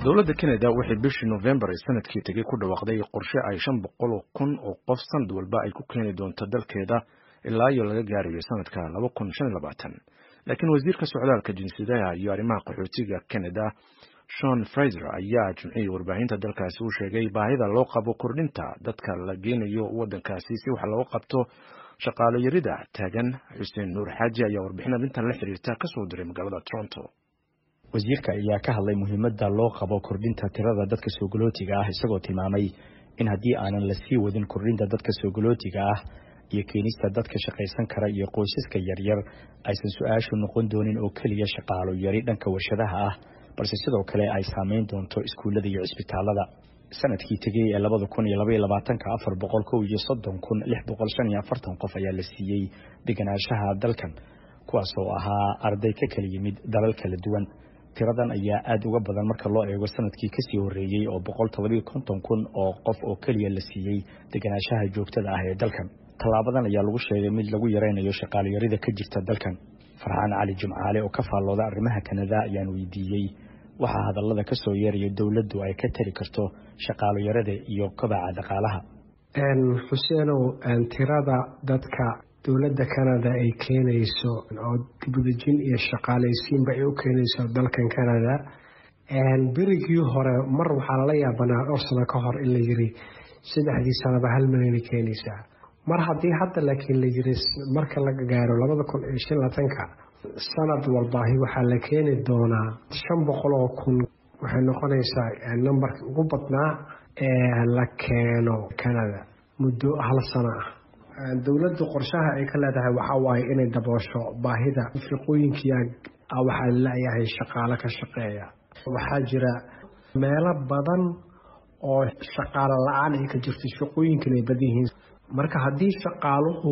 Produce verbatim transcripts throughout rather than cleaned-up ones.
dowladda Canada waxay bishii November sanadkii tagay ku dhawaaqday qorshe ay shan boqol oo kun oo qof sanad walba ay ku keeni doonto dalkeeda ilaa iyo laga gaarayo sanadka laba kun shan iyo labaatan. Laakiin wasiirka socdaalka jinsiyadaha iyo arrimaha qaxootiga Canada Sean Fraser ayaa jimcihii warbaahinta dalkaasi u sheegay baahida loo qabo kordhinta dadka la geenayo waddankaasi si wax looga qabto shaqaale yarida taagan. Xuseen Nuur Xaaji ayaa warbixin arrintan la xiriirta ka soo diray magaalada Toronto. wasiirka ayaa ka hadlay muhiimadda loo qabo kordhinta tirada dadka soo galootiga ah isagoo tilmaamay in haddii aanan la sii wadin kordhinta dadka soo galootiga ah iyo keenista dadka shaqaysan kara iyo qoysaska yaryar aysan su-aashu noqon doonin oo keliya shaqaalo yari dhanka warshadaha ah balse sidoo kale ay saameyn doonto iskuullada iyo cisbitaalada. sanadkii tegay ee labada kun iyo laba iyo labaatanka afar boqol kow iyo soddon kun lix boqol shan iyo afartan qof ayaa la siiyey deganaanshaha dalkan kuwaas oo ahaa arday ka kala yimid dalal kala duwan. tiradan ayaa aad uga badan marka loo eego sanadkii ka sii horeeyay oo boqol todoba iyo konton kun oo qof oo kaliya la siiyey deganaanshaha joogtada ah ee dalkan. Talaabadan ayaa lagu sheegay mid lagu yareynayo shaqaale yarida ka jirta dalkan. Farxaan Cali Jimcaale oo ka faallooda arrimaha Canada ayaan weydiiyey waxa hadallada ka soo yeeraya dawladdu ay ka tari karto shaqaale yarida iyo kobaca dhaqaalaha. Een Xuseenow aan tirada dadka dowladda Canada ay keenayso oo dibudajin iyo shaqaaleysiinba ay u keenayso dalkan Canada een birigii hore mar waxa la yaabanaa dhowr sano ka hor in la yiri saddexdii sanaba hal milyan keenaysa mar haddii hadda laakiin la yiri marka laga gaaro laba kun iyo shan iyo labaatanka sanad walba waxa la keeni doonaa shan boqol oo kun waxay noqonaysaa numberka ugu badnaa ee la keeno Canada muddo hal sano ah. dawladdu qorshaha ay ka leedahay waxa waaye inay daboosho baahida shaqooyinka waxa la yahay shaqaale ka shaqeeya. waxaa jira meelo badan oo shaqaale la'aan ay ka jirto shaqooyinka ay badihiin marka haddii shaqaaluhu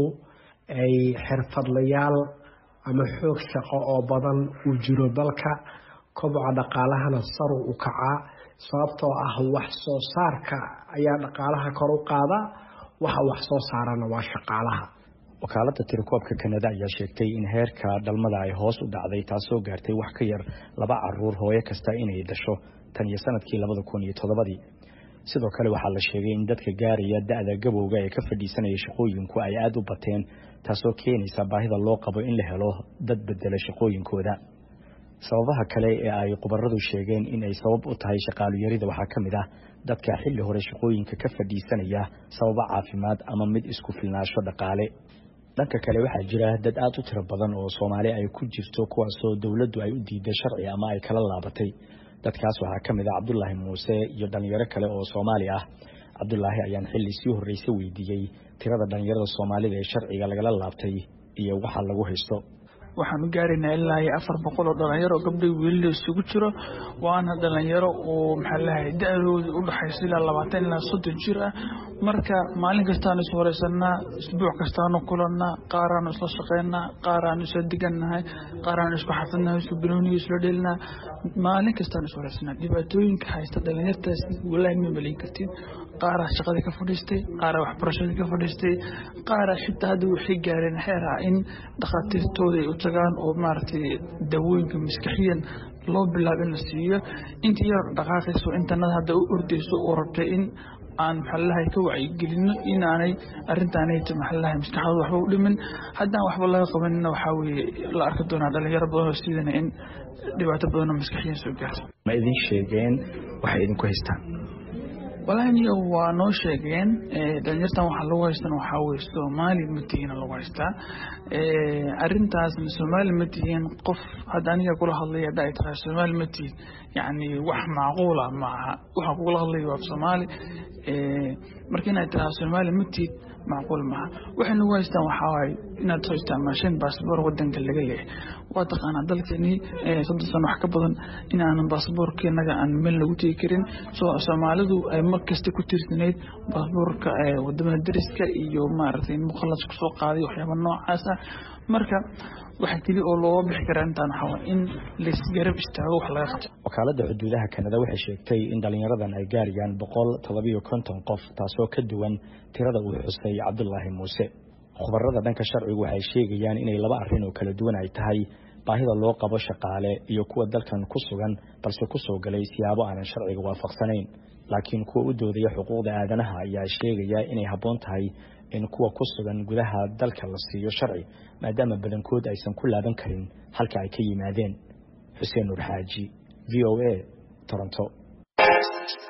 ay xirfadlayaal ama xoog shaqo oo badan u jiro dalka koboca dhaqaalahana sar u kaca sababtoo ah wax soo saarka ayaa dhaqaalaha kor u qaada waxa wax soo saarana waa shaqaalaha. wakaaladda tirakoobka Canada ayaa sheegtay in heerka dhalmada ay hoos u dhacday taasoo gaartay wax ka yar laba caruur hooyo kasta inay dhasho tan iyo sanadkii labada kun iyo todobadii. sidoo kale waxaa la sheegay in dadka gaaraya da'da gabowga ee ka fadhiisanaya shaqooyinku ay aad u bateen taasoo keenaysa baahida loo qabo in la helo dad bedela shaqooyinkooda. sababaha kale ee ay khubaradu sheegeen in ay sabab u tahay shaqaale yarida waxaa ka mid ah dadka xilli hore shaqooyinka ka fadhiisanaya sababa caafimaad ama mid isku filnaansho dhaqaale. dhanka kale waxaa jira dad aad u tiro badan oo Soomaali ay ku jirto kuwaasoo dawladdu ay u diiday sharci ama ay kala laabatay. dadkaas waxaa ka mid ah Cabdullaahi Muuse iyo dhalinyaro kale oo Soomaali ah. Cabdullaahi ayaan xilli sii horeysay weydiiyey tirada dhalinyarada Soomaalida ee sharciga lagala laabtay iyo waxa lagu haysto. waxaan gaarina ilaa afar boqol oo dhalinyaro gabdho wiil isugu jiro waana dhalinyaro oo maxaa la yiraahdaa da'doodu u dhaxaysa ilaa labaatan ilaa soddon jir ah. marka maalin kasta aan isoo horeysannaa isbuuc kasta aan kulanaa qaaraan isla shaqeynaa qaaraan isoo diganahay qaaraan isku xafidnaa isku binooniga isla dheelnaa maalin kasta aan isoo horeysannaa. dhibaatooyinka haysta dhalinyartaas walaahi ma malin kartiin qaara shaqada ka fadhiistay qaara waxbarashada ka fadhiistay qaara xitaa hadda waxay gaareen heer ah in dhaqaatiirtooda ay u tagaan oo maartay dawooyinka maskaxiyan loo bilaabo in la siiyo intii yar dhaqaaqayso intanada hadda u ordayso oo rabtay in aan maxallahay ka wacyigelino in aanay arrintaanay maxallahay maskaxdooda waxba u dhimin haddaan waxba laga qabanina waxaa weeye la arki doonaa dhalinyaro badan oo sidana in dhibaato badan oo maskaxiyan soo gaarto. ma idin sheegeen waxay idinku haystaan? walaani waa noo sheegeen dhalinyartan waxa lagu haystaan waxa weeye Soomaali ma tihiin lagu haystaa arrintaas Soomaali ma tihiin qof hadda aniga kula hadlaya hadda ay tahay Soomaali ma tihiin yani wax macquul ah maaha waxa kula hadlaya waa Soomaali markii ay tahay Soomaali ma tihiin macquul maaha waxa lagu haystaan waxa waaye inaad soo isticmaashaan baasaboor wadanka laga leeyahay waa taqaanaa dalkeeni soddon sano wax ka badan in aanan baasaboorkeenaga aan meel lagu tagi karin soo Soomaalidu ay markasta ku tiirsaneyd baasaboorka wadamada dariska iyo maaragtay muqallas ku soo qaaday waxyaabo noocaas ah. marka waxa kaliya oo loo bixi karaa intaan waxa in la isgarab istaago wax laga qabto. wakaaladda xuduudaha Canada waxay sheegtay in dhalinyaradan ay gaarayaan boqol todoba iyo konton qof taasoo ka duwan tirada uu xusay Cabdullaahi Muuse. khubarada dhanka sharcigu waxay sheegayaan inay laba arrin oo kala duwan ay tahay baahida loo qabo shaqaale iyo kuwa dalkan ku sugan balse ku soo galay siyaabo aanan sharciga waafaqsanayn laakiin kuwa u doodaya xuquuqda aadanaha ayaa sheegaya inay habboon tahay in kuwa ku sugan gudaha dalka la siiyo sharci maadaama badankood aysan ku laaban karin halka ay ka yimaadeen. Xuseen Nur Xaaji, V O A, Toronto.